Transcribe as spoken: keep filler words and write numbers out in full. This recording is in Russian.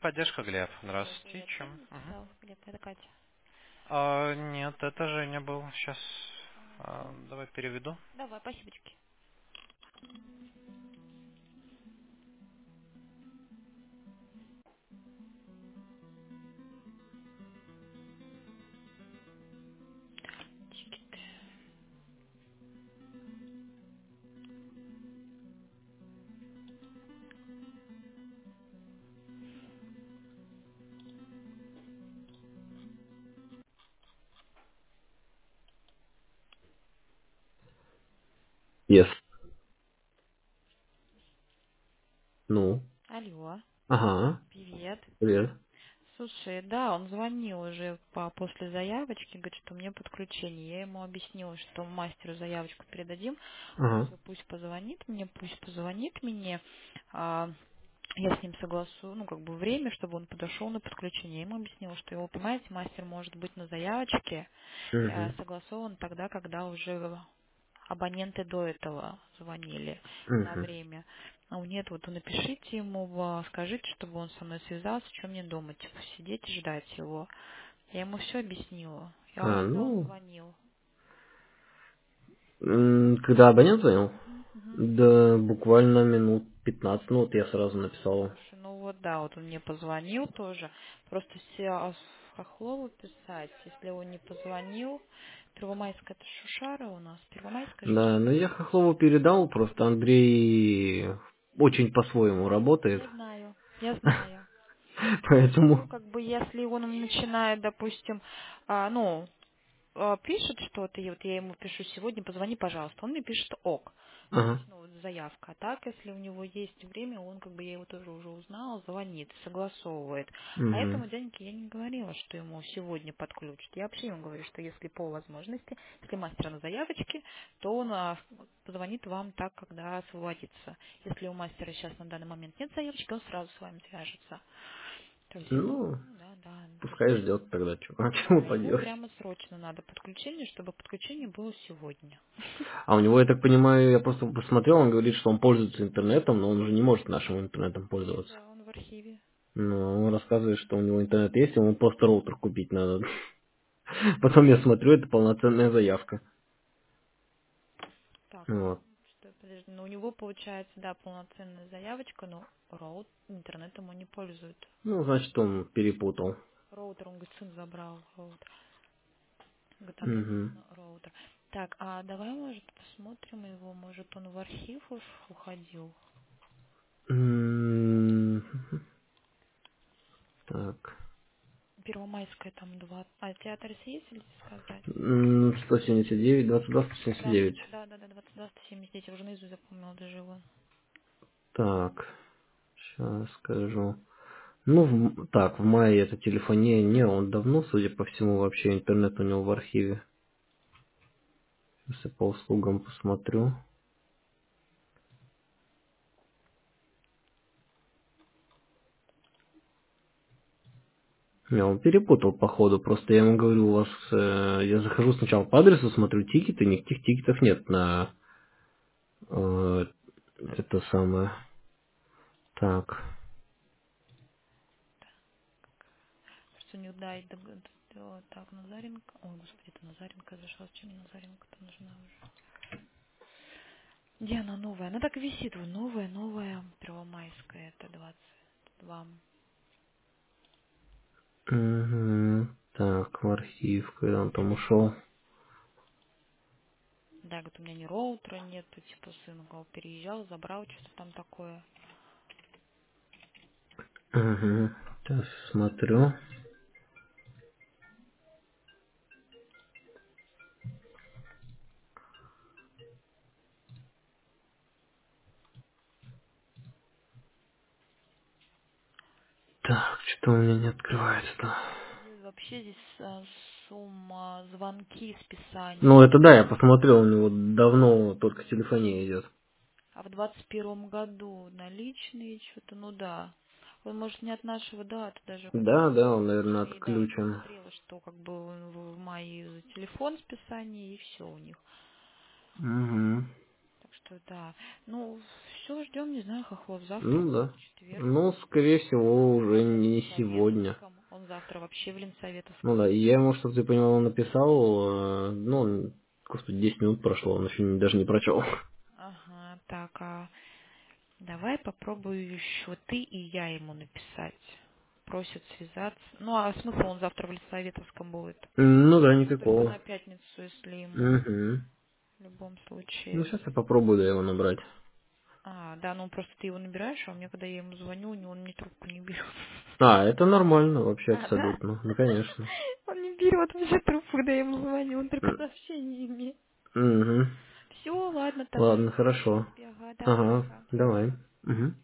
Техподдержка, Глеб. Алло, Здравствуйте. привет. Ты Чем? мне Мгм. писал? Или это Катя? А, нет, это Женя был. Сейчас А, ну, давай переведу. давай, спасибочки. Чики-ты. Yes. Ну. Алло, Ага. привет. Привет. Слушай, да, он звонил уже по, после заявочки, говорит, что мне подключение. Я ему объяснила, что мастеру заявочку передадим. Он Ага. все, пусть позвонит мне, пусть позвонит мне. А, я с ним согласую, ну, как бы время, чтобы он подошел на подключение. Я ему объяснила, что его, понимаете, мастер может быть на заявочке, э, Угу. согласован тогда, когда уже абоненты до этого звонили на Угу. время. А у нет, вот вы напишите ему, а, скажите, чтобы он со мной связался, что мне дома, типа, сидеть и ждать его. Я ему все объяснила. Я уже, А, когда он ну, звонил. м, когда абонент звонил, Мгм, мгм. да буквально минут пятнадцать, ну вот я сразу написал. Слушай, ну вот да, вот он мне позвонил тоже. Просто все а, Хохлову писать, если он не позвонил. Первомайская это Шушара у нас. Первомайская же Да, но я Хохлову передал, просто Андрей очень по-своему работает. я знаю, я знаю. Ну, Поэтому, как бы, если он начинает, допустим, а, ну, а, пишет что-то, и вот я ему пишу сегодня, позвони, пожалуйста, он мне пишет ок. То есть, ага. ну, вот заявка. А так, если у него есть время, он, как бы, я его тоже уже узнала, звонит, согласовывает. А Угу. этому дяденьке я не говорила, что ему сегодня подключат. Я вообще ему говорю, что если по возможности, если мастер на заявочке, то он а, позвонит вам так, когда освободится. Если у мастера сейчас на данный момент нет заявочки, он сразу с вами свяжется. То есть, Ну, ну, да, да. То есть, пускай ждет тогда, что, чего да, ему поделать. прямо срочно надо подключение, чтобы подключение было сегодня. А у него, я так понимаю, я просто посмотрел, он говорит, что он пользуется интернетом, но он уже не может нашим интернетом Ну пользоваться. да, он в архиве. Ну, он рассказывает, что у него интернет есть, ему просто роутер купить надо. Потом я смотрю, это полноценная заявка. Так, Вот. что, подожди, ну у него получается, да, полноценная заявочка, но роут интернетом он не пользует. Ну, значит, он перепутал. Роутер, он говорит, сын забрал роутер. Говорит, а мне Угу. нужен роутер. Так, а давай, может, посмотрим его, может, он в архив уж уходил. М, Так. Первомайская там два. А театр есть, или сказать? М, сто семьдесят девять, двадцать два, сто семьдесят Да, девять. да, да, да, двадцать два, сто семьдесят девять, я уже наизусть запомнила даже его. Так, сейчас скажу. Ну, в- так, в мае это телефония, не, он давно, судя по всему, вообще интернет у него в архиве. Сейчас я по услугам посмотрю. Не, он перепутал, походу. Просто я ему говорю, у вас... э, я захожу сначала по адресу, смотрю тикеты, никаких тикетов нет на э, это самое. Так. Что не да, и дог- д- так, Назаренко. Ой, господи, это Назаренко зашла. Зачем мне Назаренко-то нужна уже? Где она новая? Она так и висит. Вот новая, новая. Первомайская. Это двадцать два. Угу. Так, в архив, когда он там ушел. Да, говорит, у меня ни роутера нету. Типа сын говорит, переезжал, забрал что-то там такое. Угу. Сейчас смотрю. Так, что у меня не открывается-то? Здесь вообще здесь а, сумма звонки, Ну, списание. это да, я посмотрел, у него давно только телефония идет. А в двадцать первом году наличные что-то, ну да. Он, может, не от нашего, да, это даже Да, когда да, он, наверное, наличные, да, я отключен. посмотрела, что как бы он в в мае за телефон списание и все у них. Угу. Так что да. Ну, все, ждем, не знаю, Хохлов завтра, Ну да. четверг. Ну, скорее всего, Завтра уже он в не сегодня. Ленсоветовском. Он завтра вообще в Ну Ленсоветовском. да, и я ему, чтобы ты понимал, написал, э, ну, господи, десять минут прошло, он еще не- даже не прочел. Ага, так, а давай попробую еще ты и я ему написать. Просит связаться. Ну, а смысл он завтра в Ленсоветовском будет? Ну да, Ну, только на никакого. пятницу, если ему Угу. в любом Ну, случае. сейчас я попробую, да, его набрать. А, да, ну просто ты его набираешь, а у меня, когда я ему звоню, у него он мне трубку не берет. А, это нормально вообще, А, да? абсолютно. Ну, конечно. Он не берет вообще трубку, когда я ему звоню, он только сообщениями. Угу. Все, ладно тогда. Ладно, Хорошо хорошо. тебе, ага, давай, Ага, ага. давай. Угу.